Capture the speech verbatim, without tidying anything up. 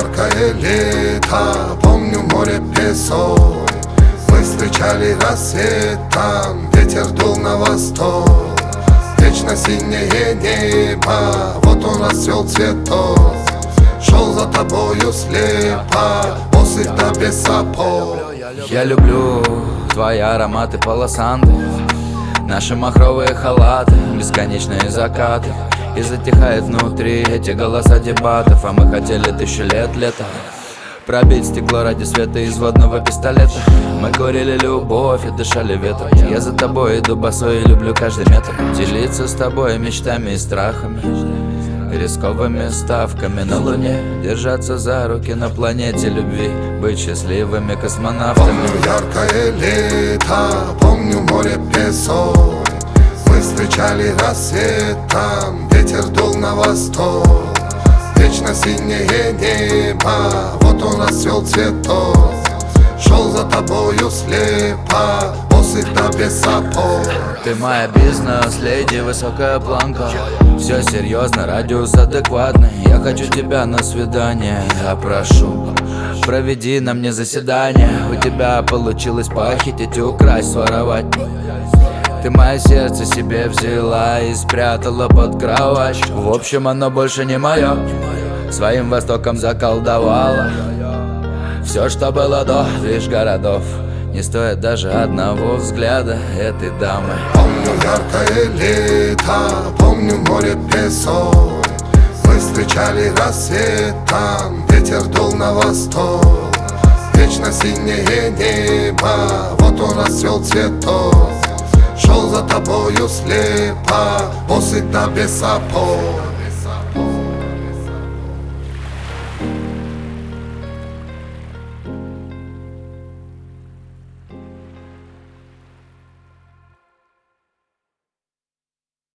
яркое лето, помню море, песок. Мы встречали рассвет там, ветер дул на восток. Вечно синее небо, вот он расцвел цветок. Шел за тобою слепо, босый да без сапог. Я люблю твои ароматы полосанты, наши махровые халаты, бесконечные закаты. И затихает внутри эти голоса дебатов. А мы хотели тысячу лет лета пробить стекло ради света из водного пистолета. Мы курили любовь и дышали ветром. Я за тобой иду босой и люблю каждый метр. Делиться с тобой мечтами и страхами, рисковыми ставками на луне. Держаться за руки на планете любви, быть счастливыми космонавтами. Помню яркое лето, помню море, песок. Мы встречали рассвет там, ветер дул на восток. Вечно синее небо, вот он расцвел цветок. Шел за тобою слепо, босый да без сапог. Ты моя бизнес-леди, высокая планка. Все серьезно, радиус адекватный. Я хочу тебя на свидание, я прошу, проведи на мне заседание. У тебя получилось похитить, украсть, своровать. Ты мое сердце себе взяла и спрятала под кровать. В общем, оно больше не мое, своим востоком заколдовала. Все, что было до, лишь городов, не стоит даже одного взгляда этой дамы. Помню яркое лето, помню море, песок. Мы встречали рассвет там, ветер дул на восток. Вечно синее небо, вот он расцвел цветок. Шел за тобою слепо, босый да без сапог.